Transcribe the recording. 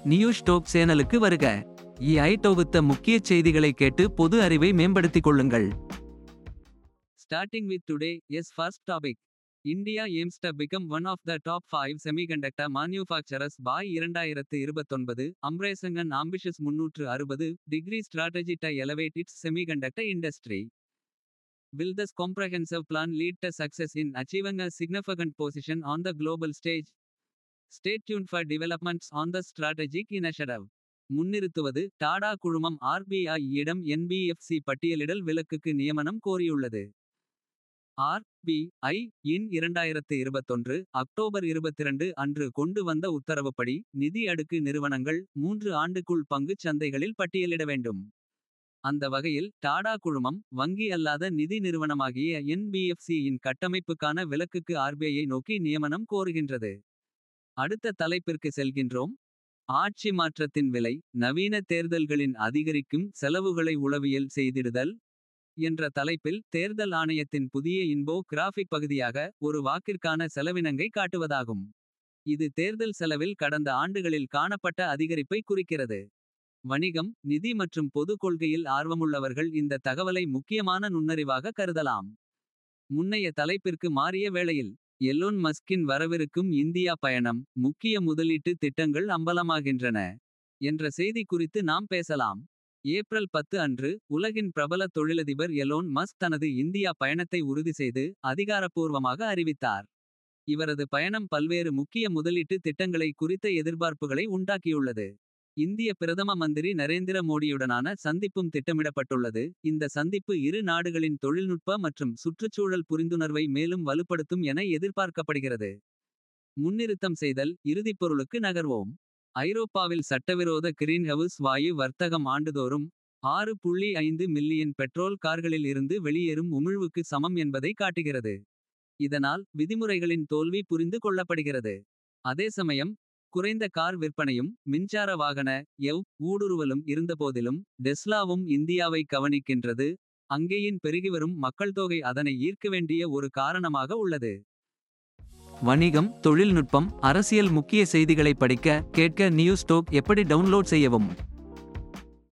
News top சேனலுக்கு வருக. தொகுத்த முக்கிய செய்திகளை கேட்டு பொது அறிவை மேம்படுத்திக் கொள்ளுங்கள். Starting with today's first topic. India aims to become one of the top 5 semiconductor manufacturers by 2029. Embracing an ambitious 360-degree strategy to elevate its semiconductor industry. Will this comprehensive plan lead to success in achieving a significant position on the global stage? Stay tuned for developments on the strategic initiative. முன்னிறுத்துவது Tata குழுமம் RBI இடம் NBFC பட்டியலிடல் விலக்குக்கு நியமனம் கோரியுள்ளது. RBI இன் 2021 October 22 அன்று கொண்டு வந்த உத்தரவுப்படி நிதி அடுக்கு நிறுவனங்கள் 3 ஆண்டுக்குள் பங்குச் சந்தைகளில் பட்டியலிட வேண்டும். அந்த வகையில் டாடா குழுமம் வங்கி அல்லாத நிதி நிறுவனமாகிய NBFC இன் கட்டமைப்புக்கான விலக்குக்கு RBI நோக்கி நியமனம் கோருகின்றது. அடுத்த தலைப்பிற்கு செல்கின்றோம். ஆட்சி மாற்றத்தின் விலை நவீன தேர்தல்களின் அதிகரிக்கும் செலவுகளை உளவியல் செய்திடுதல் என்ற தலைப்பில் தேர்தல் ஆணையத்தின் புதிய இன்போ கிராஃபிக் பகுதியாக ஒரு வாக்கிற்கான செலவினங்கை காட்டுவதாகும். இது தேர்தல் செலவில் கடந்த ஆண்டுகளில் காணப்பட்ட அதிகரிப்பை குறிக்கிறது. வணிகம் நிதி மற்றும் பொது கொள்கையில் ஆர்வமுள்ளவர்கள் இந்த தகவலை முக்கியமான நுண்ணறிவாக கருதலாம். முன்னைய தலைப்பிற்கு மாறிய வேளையில் எலோன் மஸ்கின் வரவிருக்கும் இந்தியா பயணம் முக்கிய முதலீட்டு திட்டங்கள் அம்பலமாகின்றன என்ற செய்தி குறித்து நாம் பேசலாம். ஏப்ரல் 10 அன்று உலகின் பிரபல தொழிலதிபர் எலோன் மஸ்க் தனது இந்தியா பயணத்தை உறுதி செய்து அதிகாரப்பூர்வமாக அறிவித்தார். இவரது பயணம் பல்வேறு முக்கிய முதலீட்டு திட்டங்களை குறித்த எதிர்பார்ப்புகளை உண்டாக்கியுள்ளது. இந்திய பிரதம மந்திரி நரேந்திர மோடியுடனான சந்திப்பும் திட்டமிடப்பட்டுள்ளது. இந்த சந்திப்பு இரு நாடுகளின் தொழில்நுட்ப மற்றும் சுற்றுச்சூழல் புரிந்துணர்வை மேலும் வலுப்படுத்தும் என எதிர்பார்க்கப்படுகிறது. முன்னிறுத்தம் செய்தல் இறுதிப் பொருளுக்கு நகர்வோம். ஐரோப்பாவில் சட்டவிரோத கிரீன்ஹவுஸ் வாயு வர்த்தகம் ஆண்டுதோறும் 6.5 மில்லியன் பெட்ரோல் கார்களில் இருந்து வெளியேறும் உமிழ்வுக்கு சமம் என்பதை காட்டுகிறது. இதனால் விதிமுறைகளின் தோல்வி புரிந்து கொள்ளப்படுகிறது. அதே சமயம் குறைந்த கார் விற்பனையும் மின்சார வாகன ஊடுருவலும் இருந்தபோதிலும் டெஸ்லாவும் இந்தியாவை கவனிக்கின்றது. அங்கேயின் பெருகிவரும் மக்கள்தொகை அதனை ஈர்க்க வேண்டிய ஒரு காரணமாக உள்ளது. வணிகம் தொழில்நுட்பம் அரசியல் முக்கிய செய்திகளை படிக்க கேட்க நியூஸ் டாப் எப்படி டவுன்லோட் செய்யவும்.